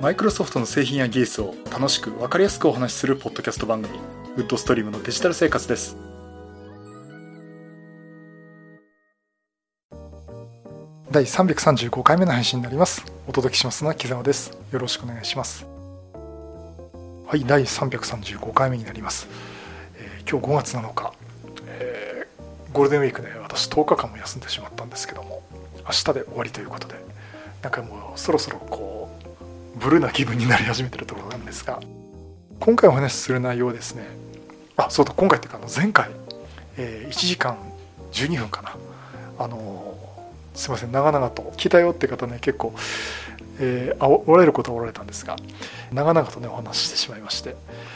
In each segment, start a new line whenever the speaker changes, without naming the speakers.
マイクロソフトの製品や技術を楽しく分かりやすくお話しするポッドキャスト番組、ウッドストリームのデジタル生活です。第335回目の配信になります。お届けしますのは木澤です。よろしくお願いします。はい、第335回目になります。今日5月7日、ゴールデンウィークで私10日間も休んでしまったんですけども、明日で終わりということで、なんかもうそろそろブルーな気分になり始めてるところなんですが、今回お話しする内容はですね、そうだ、今回っていうか前回、1時間12分かな、すいません、長々と聞いたよって方ね、結構、おられることはおられたんですが、長々とねお話ししてしまいまして、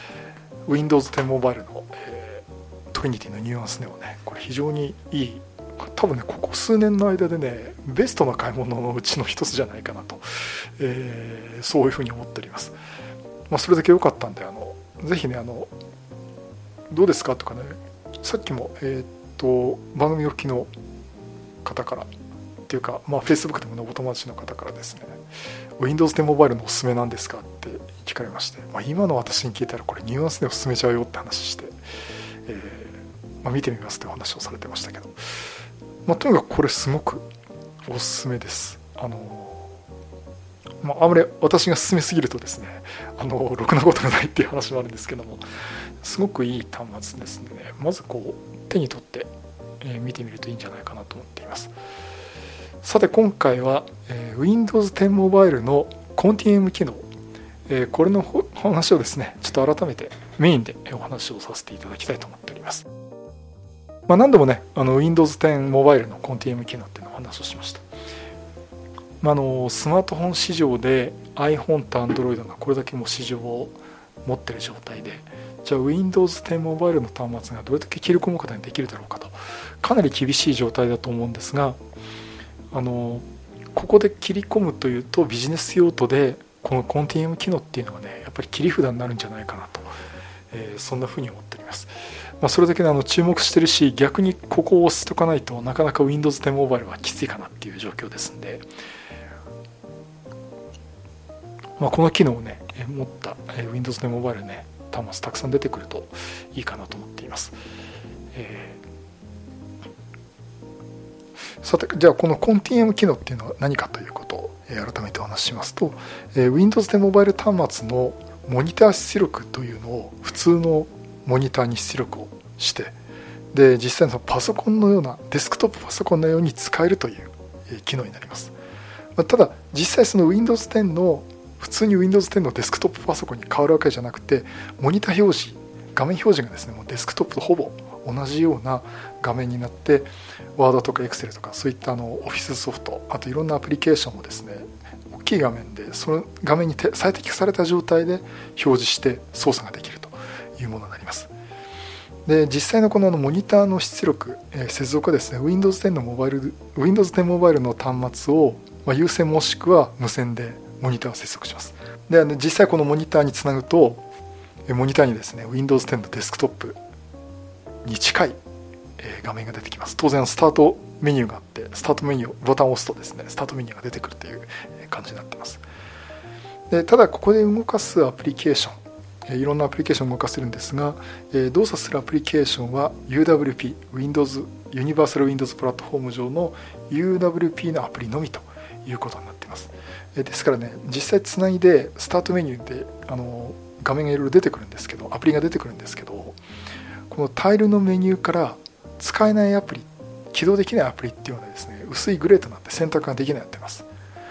Windows 10モバイルの、Trinity のニュアンスネオね、これ非常にいい、多分ねここ数年の間でねベストな買い物のうちの一つじゃないかなと、そういうふうに思っております。それだけ良かったんで、ぜひねどうですかとかね、さっきも番組お聞きの方からっていうか、Facebook でもねお友達の方からですね、 Windows 10モバイルのおすすめなんですかって聞かれまして、今の私に聞いたらこれニュアンスでおすすめちゃうよって話して、見てみますってお話をされてましたけど、とにかくこれすごくおすすめです。あまり私が勧めすぎるとですね、ろくなことがないっていう話もあるんですけども、すごくいい端末ですので、まず手に取って、見てみるといいんじゃないかなと思っています。さて今回は、Windows 10モバイルのコンティニウム機能、これの話をですね、ちょっと改めてメインでお話をさせていただきたいと思っております。何度もねWindows 10モバイルのコンティニウム機能っていうのをお話をしました。スマートフォン市場で iPhone と Android がこれだけも市場を持っている状態で、じゃあ Windows 10モバイルの端末がどれだけ切り込むことにできるだろうかと、かなり厳しい状態だと思うんですが、ここで切り込むというとビジネス用途でこのコンティニウム機能っていうのがね、やっぱり切り札になるんじゃないかなと、そんなふうに思っております。それだけで注目してるし、逆にここを押しておかないとなかなか Windows 10モバイルはきついかなっていう状況ですんで、この機能をね持った Windows 10モバイルね端末たくさん出てくるといいかなと思っています。さて、じゃあこのコンティニウム機能っていうのは何かということを改めてお話ししますと、Windows 10モバイル端末のモニター出力というのを普通のモニターに出力をして、で実際のパソコンのようなデスクトップパソコンのように使えるという機能になります。ただ実際その Windows 10の普通に Windows 10のデスクトップパソコンに変わるわけじゃなくて、モニター表示、画面表示がですねもうデスクトップとほぼ同じような画面になって、ワードとか Excel とかそういったオフィスソフト、あといろんなアプリケーションもですね、大きい画面でその画面に最適化された状態で表示して操作ができるというものになります。で実際のこのモニターの出力、接続はですね Windows 10モバイルの端末を、有線もしくは無線でモニターを接続します。で実際このモニターにつなぐと、モニターにですね Windows 10のデスクトップに近い画面が出てきます。当然スタートメニューがあって、スタートメニューボタンを押すとですねスタートメニューが出てくるという感じになっています。でただここで動かすアプリケーション、いろんなアプリケーションを動かせるんですが、動作するアプリケーションは UWP Windows ユニバーサル Windows プラットフォーム上の UWP のアプリのみということになっています。ですからね、実際つないでスタートメニューで画面がいろいろ出てくるんですけど、アプリが出てくるんですけど、このタイルのメニューから使えないアプリ、起動できないアプリっていうのはですね、薄いグレーとなって選択ができないようになっています。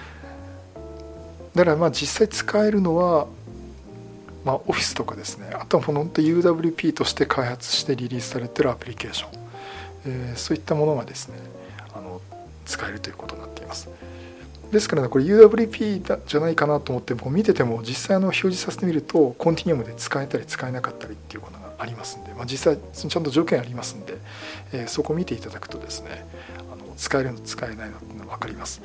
だから実際使えるのは、オフィスとかですね、あとは本当 UWP として開発してリリースされているアプリケーション、そういったものがですね使えるということになっています。ですからね、これ UWP じゃないかなと思って見てても、実際表示させてみるとコンティニウムで使えたり使えなかったりっていうことがありますんで、実際ちゃんと条件ありますんで、そこを見ていただくとですね使えるの使えないのっていうのが分かります。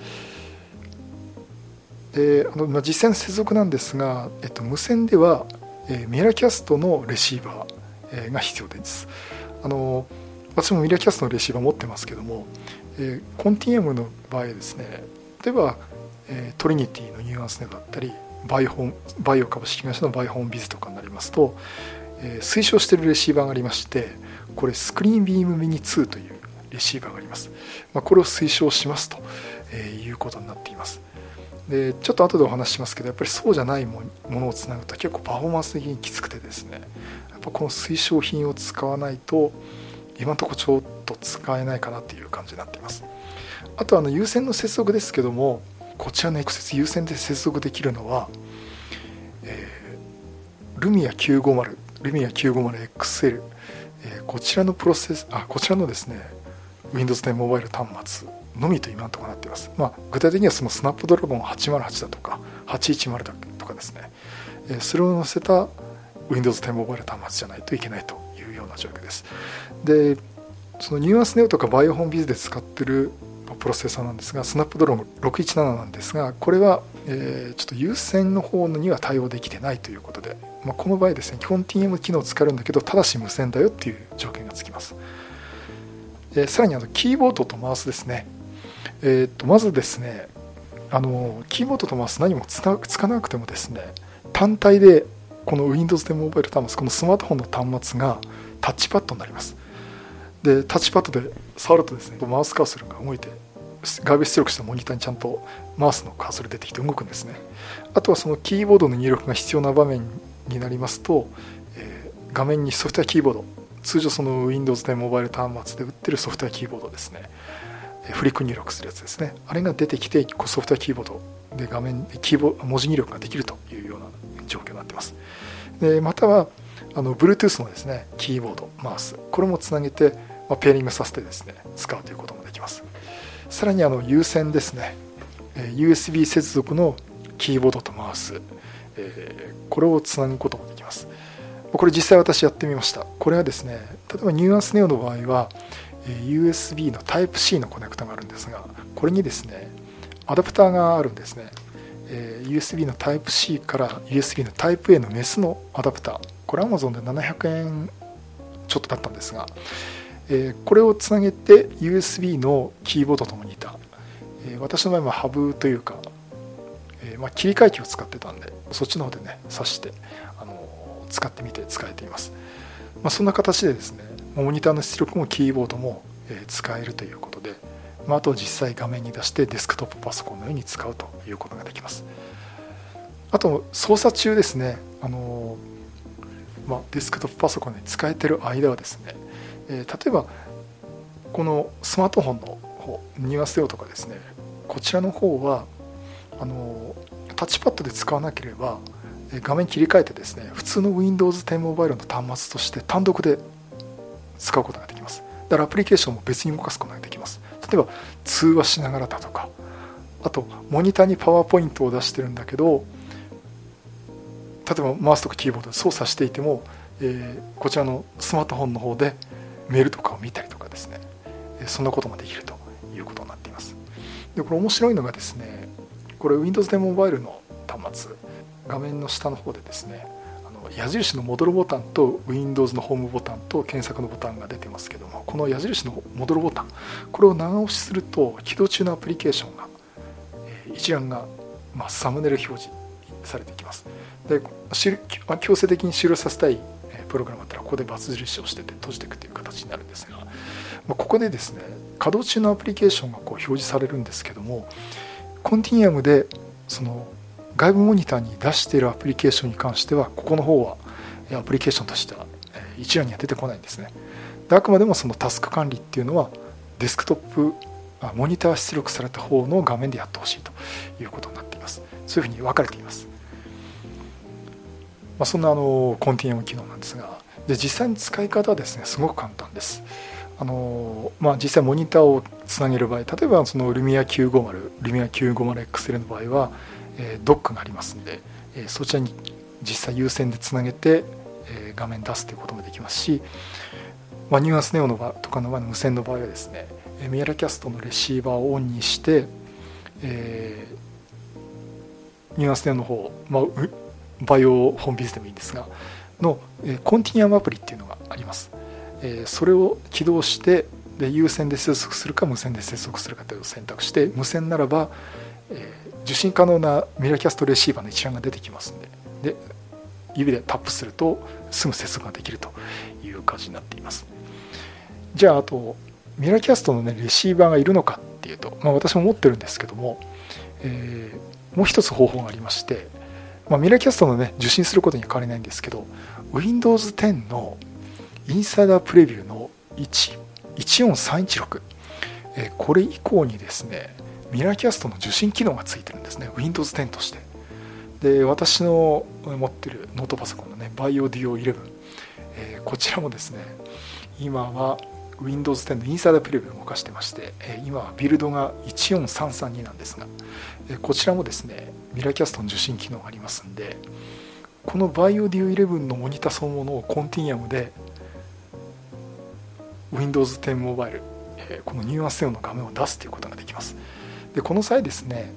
で実際の接続なんですが、無線では、ミラーキャストのレシーバー、が必要です。私もミラーキャストのレシーバー持ってますけども、コンティニウムの場合ですね、例えば、トリニティのニュアンスネオだったりバイオ株式会社のバイホーンビズとかになりますと、推奨しているレシーバーがありまして、これスクリーンビームミニ2というレシーバーがあります。これを推奨しますということになっています。でちょっと後でお話ししますけど、やっぱりそうじゃないものをつなぐと結構パフォーマンス的にきつくてですね、やっぱこの推奨品を使わないと今のところちょっと使えないかなという感じになっています。あと有線の接続ですけども、こちらの直接有線で接続できるのは、ルミア 950、ルミア 950XL、こちらのこちらのですね Windows 10モバイル端末のみと今のところなっています。具体的にはそのスナップドラゴン808だとか810だとかですね、それを載せた Windows 10モバイル端末じゃないといけないというような状況です。でそのニュアンスネオとかバイオホンビズで使っているプロセッサーなんですが、スナップドラゴン617なんですが、これは、ちょっと有線の方には対応できてないということで、この場合ですね、基本 TM 機能を使えるんだけど、ただし無線だよっていう条件がつきます。さらにキーボードとマウスですね。まずですね、キーボードとマウス何もつかなくてもですね、単体でこの Windows 10モバイル端末、このスマートフォンの端末がタッチパッドになります。でタッチパッドで触るとですね、マウスカーソルが動いて、外部出力したモニターにちゃんとマウスのカーソル出てきて動くんですね。あとはそのキーボードの入力が必要な場面になりますと、画面にソフトウェアキーボード、通常その Windows 10モバイル端末で売ってるソフトウェアキーボードですね、フリック入力するやつですね、あれが出てきてソフトウェアキーボードで画面で文字入力ができるというような状況になっています。でまたはBluetooth のですねキーボード、マウス、これもつなげて、ペアリングさせてですね使うということもできます。さらに有線ですね、USB 接続のキーボードとマウス、これをつなぐこともできます。これ実際私やってみました。これはですね、例えばニュアンスネオの場合は USB の Type-C のコネクタがあるんですが、これにですねアダプターがあるんですね。USB の Type-C から USB の Type-A のメスのアダプター、これ Amazon で700円ちょっとだったんですが、これをつなげて USB のキーボードとモニター、私の場合はハブというか、切り替え機を使ってたんで、そっちの方でね挿して使ってみて使えています。そんな形でですね、モニターの出力もキーボードも使えるということで、あとは実際画面に出してデスクトップパソコンのように使うということができます。あと操作中ですね、デスクトップパソコンで使えてる間はですね、例えばこのスマートフォンの方、ニュアンスネオとかですね、こちらの方はタッチパッドで使わなければ画面切り替えてですね、普通の Windows 10モバイルの端末として単独で使うことができます。だからアプリケーションも別に動かすことができます。例えば通話しながらだとか、あとモニターにパワーポイントを出してるんだけど、例えばマウスとかキーボードで操作していても、こちらのスマートフォンの方でメールとかを見たりとかですね、そんなこともできるということになっています。でこれ面白いのがですね、これ Windows 10モバイルの端末、画面の下の方でですね、矢印の戻るボタンと Windows のホームボタンと検索のボタンが出てますけども、この矢印の戻るボタン、これを長押しすると起動中のアプリケーションが一覧が、サムネイル表示されていきます。で強制的に終了させたいプログラムだったらここで×印をしてて閉じていくという形になるんですが、ここでですね稼働中のアプリケーションが表示されるんですけども、コンティニアムでその外部モニターに出しているアプリケーションに関しては、ここの方はアプリケーションとしては一覧には出てこないんですね。であくまでもそのタスク管理っていうのはデスクトップモニター出力された方の画面でやってほしいということになっています。そういうふうに分かれています。そんなコンティニアム機能なんですが、で実際の使い方はですねすごく簡単です。実際モニターをつなげる場合、例えばそのルミア 950XL の場合はドックがありますので、そちらに実際有線でつなげて画面出すということもできますし、ニュアンスネオの場とかの無線の場合はですね、ミラキャストのレシーバーをオンにして、ニュアンスネオの方、バイオホームビズでもいいんですがのコンティニアムアプリっていうのがあります。それを起動して有線で接続するか無線で接続するかというのを選択して、無線ならば受信可能なミラーキャストレシーバーの一覧が出てきますんで、指でタップするとすぐ接続ができるという感じになっています。じゃあ、あとミラーキャストの、レシーバーがいるのかっていうと、私も持ってるんですけども、もう一つ方法がありまして、ミラーキャストの受信することには変わりないんですけど、Windows 10のインサイダープレビューの14316、これ以降にですね、ミラーキャストの受信機能がついてるんですね、Windows 10として。で、私の持ってるノートパソコンのBioDuo 11、こちらもですね、今は Windows 10のインサイダープレビューを動かしてまして、今はビルドが14332なんですが、こちらもですね、ミラーキャストの受信機能がありますんで、この BioDuo 11のモニターそのものをコンティニアムで Windows 10モバイル、このニュアンス用の画面を出すということができます。で、この際ですね、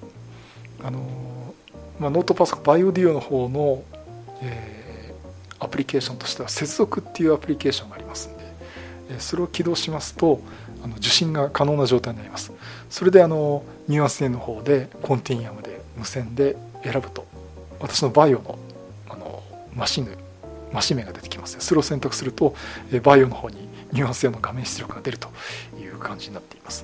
ノートパソコン BioDuo の方の、アプリケーションとしては接続っていうアプリケーションがありますんで、それを起動しますと受信が可能な状態になります。それでニュアンス N の方でコンティニアムで無線で選ぶと、私の Bio のマシン名が出てきます。それを選択すると Bio の方にニュアンス N の画面出力が出るという感じになっています。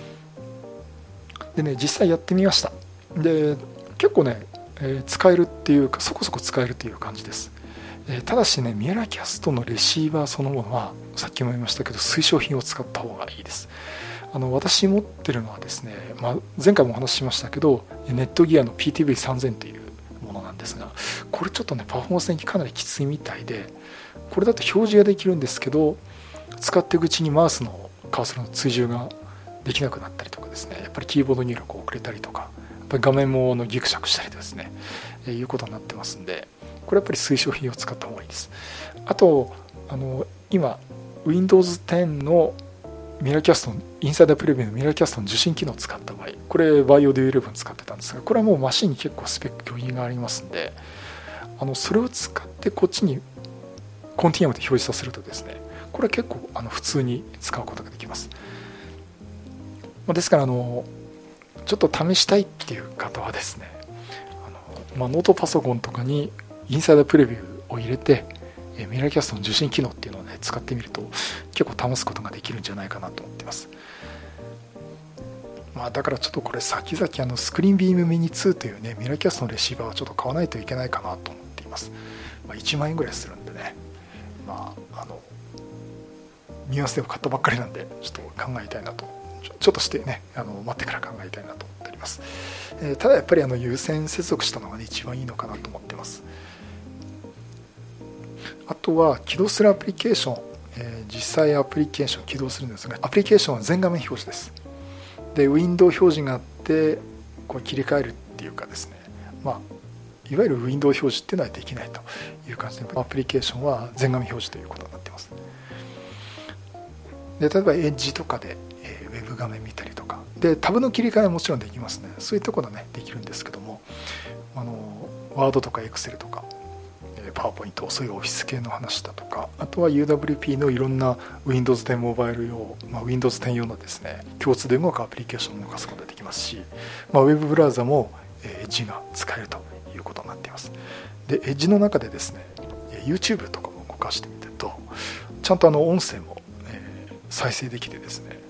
でね、実際やってみました。で、結構ね、使えるっていうか、そこそこ使えるという感じです。ただしね、ミラーキャストのレシーバーそのものはさっきも言いましたけど、推奨品を使った方がいいです。私持ってるのはですね、前回もお話ししましたけど、ネットギアの PTV3000 というものなんですが、これちょっとね、パフォーマンス的にかなりきついみたいで、これだと表示ができるんですけど、使っていくうちにマウスのカーソルの追従ができなくなったりとかですね、やっぱりキーボード入力が遅れたりとか、やっぱり画面もギクシャクしたりですね、いうことになってますんで、これやっぱり推奨品を使った方がいいです。あと今 Windows 10のミラーキャストのインサイダープレビューのミラーキャストの受信機能を使った場合、これ BioDuo 11使ってたんですが、これはもうマシンに結構スペック余裕がありますんで、それを使ってこっちにコンティニアムで表示させるとですね、これは結構普通に使うことができます。ですからちょっと試したいっていう方はですね、ノートパソコンとかにインサイダープレビューを入れてミラーキャストの受信機能っていうのをね、使ってみると結構試すことができるんじゃないかなと思っています。だからちょっとこれ先々スクリーンビームミニ2というね、ミラーキャストのレシーバーをちょっと買わないといけないかなと思っています。1万円ぐらいするんでね、ニュアンスでも買ったばっかりなんで、ちょっと考えたいなと、ちょっとしてね、待ってから考えたいなと思っております。ただやっぱり有線接続したのが、ね、一番いいのかなと思ってます。あとは起動するアプリケーション、実際アプリケーション起動するんですが、アプリケーションは全画面表示です。で、ウィンドウ表示があってこう切り替えるっていうかですね、いわゆるウィンドウ表示っていうのはできないという感じで、アプリケーションは全画面表示ということになっています。で、例えばエッジとかでウェブ画面見たりとかで、タブの切り替えはもちろんできますね。そういうところはねできるんですけども、ワードとかエクセルとかパワーポイント、そういうオフィス系の話だとか、あとは UWP のいろんな Windows 10モバイル用、Windows 10用のですね、共通で動くアプリケーションを動かすことができますし、ウェブブラウザもエッジが使えるということになっています。で、エッジの中でですね、YouTube とかも動かしてみると、ちゃんと音声も再生できてですね、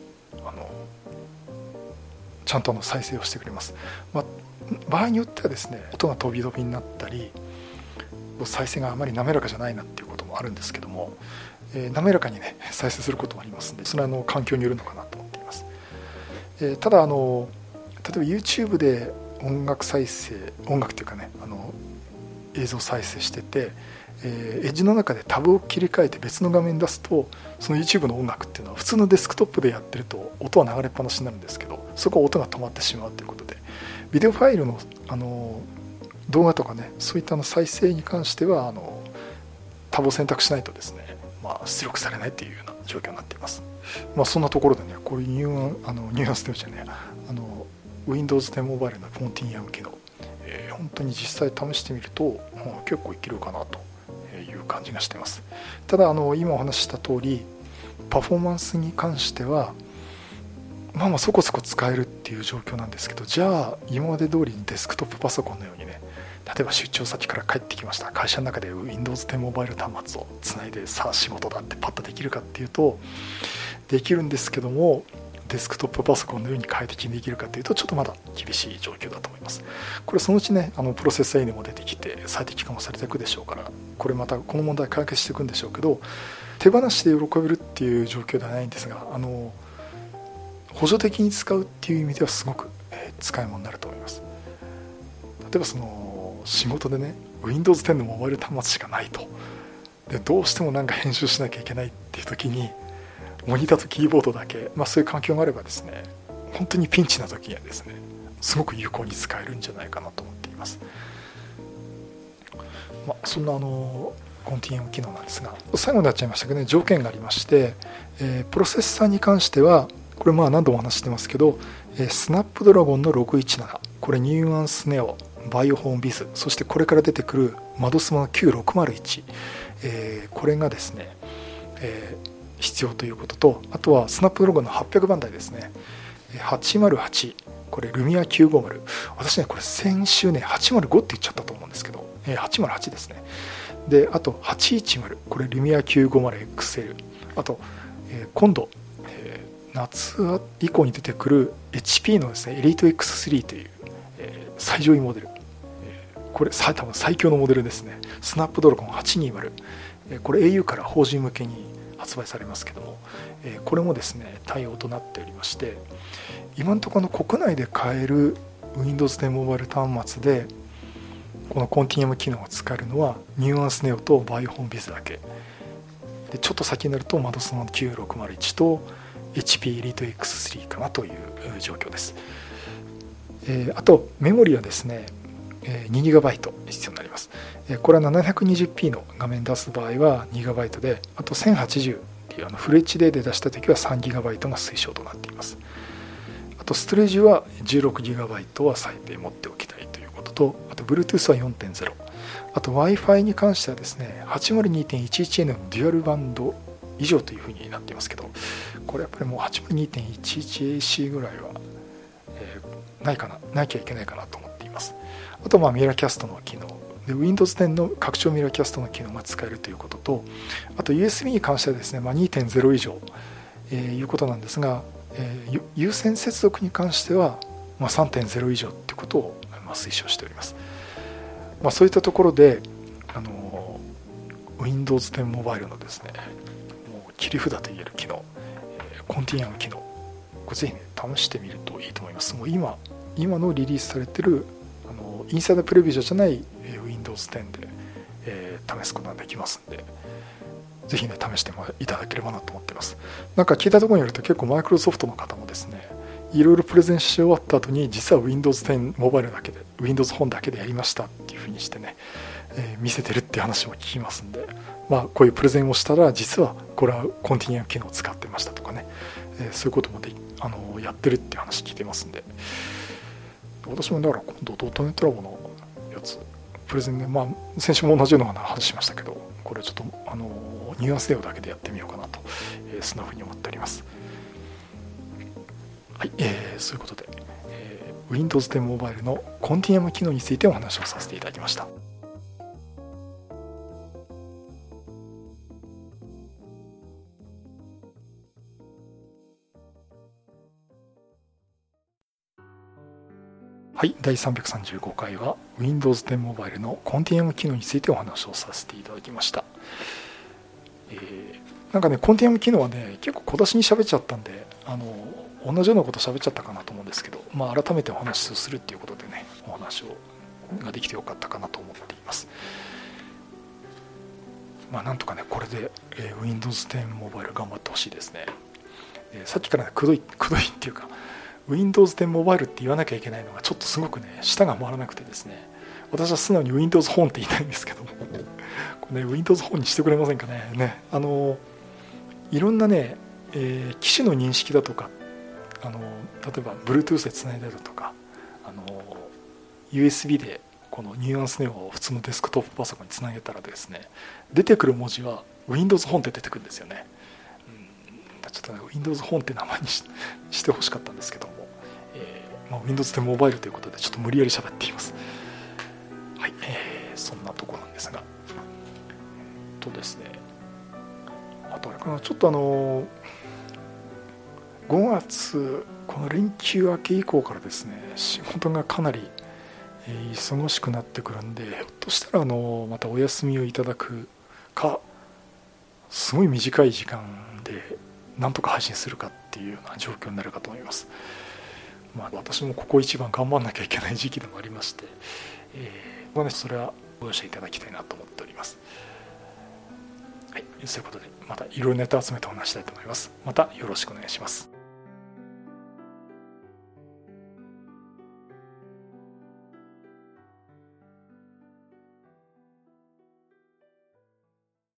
ちゃんと再生をしてくれます。場合によってはですね、音が飛び飛びになったり、再生があまり滑らかじゃないなっていうこともあるんですけども、滑らかにね再生することもありますので、それは環境によるのかなと思っています。ただ例えば YouTube で音楽というかね、映像再生してて、エッジの中でタブを切り替えて別の画面に出すと、その YouTube の音楽っていうのは普通のデスクトップでやってると音は流れっぱなしになるんですけど、そこは音が止まってしまうということで、ビデオファイルの動画とかね、そういった再生に関してはタブを選択しないとですね、出力されないというような状況になっています。そんなところでね、こういうニュアンスでじゃね、Windows 10モバイルのコンティニアム機能、本当に実際試してみると、結構いけるかなという感じがしています。ただ今お話しした通り、パフォーマンスに関しては、 まあそこそこ使えるっていう状況なんですけど、じゃあ今まで通りにデスクトップパソコンのようにね、例えば出張先から帰ってきました、会社の中で Windows 10モバイル端末をつないで、さあ仕事だってパッとできるかっていうとできるんですけども、デスクトップパソコンのように快適にできるかというとちょっとまだ厳しい状況だと思います。これそのうちね、プロセッサー N も出てきて最適化もされていくでしょうから、これまたこの問題解決していくんでしょうけど、手放しで喜べるっていう状況ではないんですが、補助的に使うっていう意味ではすごく使い物になると思います。例えばその仕事でね Windows 10のモバイル端末しかないと、でどうしてもなんか編集しなきゃいけないっていう時にモニターとキーボードだけ、そういう環境があればですね、本当にピンチな時にはですねすごく有効に使えるんじゃないかなと思っています。そんなコンティニューム機能なんですが、最後になっちゃいましたけどね、条件がありまして、プロセッサーに関してはこれ何度も話してますけど、スナップドラゴンの617、これニューアンスネオ、バイオホーンビズ、そしてこれから出てくるマドスマの9601、これがですね、必要ということと、あとはスナップドラゴンの800番台ですね、808、これルミア950、私ねこれ先週ね805って言っちゃったと思うんですけど、808ですね。であと810、これルミア 950XL、 あと、今度、夏以降に出てくる HP のですねエリート X3 という、最上位モデル、これ多分最強のモデルですね。スナップドラゴン820、これ au から法人向けに発売されますけども、これもですね対応となっておりまして、今のところ国内で買える Windows 10モバイル端末でこのコンティニアム機能が使えるのはニューアンスネオとバイオホーンビズだけで、ちょっと先になるとマドスマの9601と HP エリート X3 かなという状況です。あとメモリはですね 2GB 必要になります。これは 720p の画面出す場合は 2GB で、あと1080っていうフル HD で出した時は 3GB が推奨となっています。あとストレージは 16GB は最低持っておきたいということと、あと Bluetooth は 4.0、 あと Wi-Fi に関してはですね 802.11n のデュアルバンド以上というふうになっていますけど、これやっぱりもう 802.11ac ぐらいは、なきゃいけないかなと思っています。あとミラーキャストの機能で Windows 10の拡張ミラーキャストの機能が使えるということと、あと USB に関してはですね、2.0 以上、いうことなんですが、有線接続に関しては、3.0 以上ということを、推奨しております。そういったところでWindows 10モバイルのですねもう切り札といえる機能、コンティニアム機能、これぜひね試してみるといいと思います。もう今のリリースされているインサイダープレビューじゃない Windows 10で、試すことができますので、ぜひね試していただければなと思っています。なんか聞いたところによると結構マイクロソフトの方もですねいろいろプレゼンし終わった後に実は Windows 10モバイルだけで Windows 本だけでやりましたっていうふうにしてね、見せてるっていう話も聞きますんで、こういうプレゼンをしたら実はこれはコンティニアム機能を使ってましたとかね、そういうこともやってるっていう話聞いてますんで、私もだから今度ドットネットラボのやつプレゼンで、先週も同じような話しましたけど、これちょっとニュアンスデオだけでやってみようかなと、そんなふうに思っております。はい、そういうことで、Windows 10モバイルのコンティニアム機能についてお話をさせていただきました。はい、第335回は Windows 10モバイルのコンティニアム機能についてお話をさせていただきました。なんかねコンティニアム機能はね結構小出しに喋っちゃったんで同じようなこと喋っちゃったかなと思うんですけど、改めてお話をするっていうことでねお話ができてよかったかなと思っています。なんとかねこれで、Windows 10モバイル頑張ってほしいですね。さっきからねくどいっていうかWindows 10モバイルって言わなきゃいけないのがちょっとすごくね舌が回らなくてですね、私は素直に Windows 本って言いたいんですけどもこれね Windows 本にしてくれませんかね。いろんなね、機種の認識だとか例えば Bluetooth でつないだりだとかUSB でこのニュアンスネオを普通のデスクトップパソコンにつなげたらですね出てくる文字は Windows 本って出てくるんですよね。ちちょっと、ね、Windows 本って名前にしてほしかったんですけども、Windows でモバイルということでちょっと無理やり喋っています。はい、そんなところなんですが、ですね、あとあれかな、ちょっと5月この連休明け以降からですね、仕事がかなり忙しくなってくるんで、ひょっとしたらまたお休みをいただくか、すごい短い時間でなんとか配信するかっていうような状況になるかと思います。私もここ一番頑張んなきゃいけない時期でもありまして、それはご容赦いただきたいなと思っております。はい、そういうことでまたいろいろネタ集めてお話したいと思います。またよろしくお願いします。